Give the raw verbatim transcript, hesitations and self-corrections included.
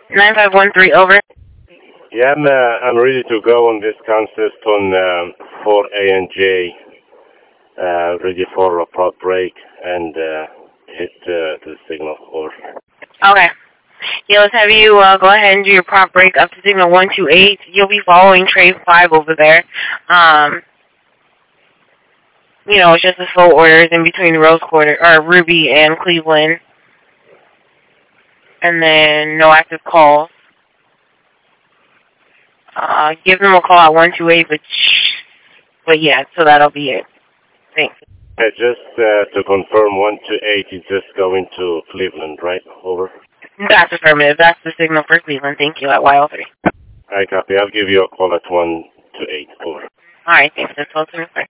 nine five one three, over. Yeah, I'm, uh, I'm ready to go on this consist on um, four A and J, uh, ready for a prop break and uh, hit uh, the signal, over. Okay. Yeah, let's have you uh, go ahead and do your prop break up to signal one two eight. You'll be following trade five over there. Um, you know, it's just the slow orders in between Rose Quarter, or Ruby and Cleveland. And then no active calls. Uh, give them a call at one two eight, but, but yeah, so that'll be it. Thanks. Uh, just uh, to confirm, one two eight is just going to Cleveland, right? Over. That's affirmative. That's the signal for Cleveland. Thank you, at Y L three. I copy. I'll give you a call at one two eight, over. All right, thanks. That's all to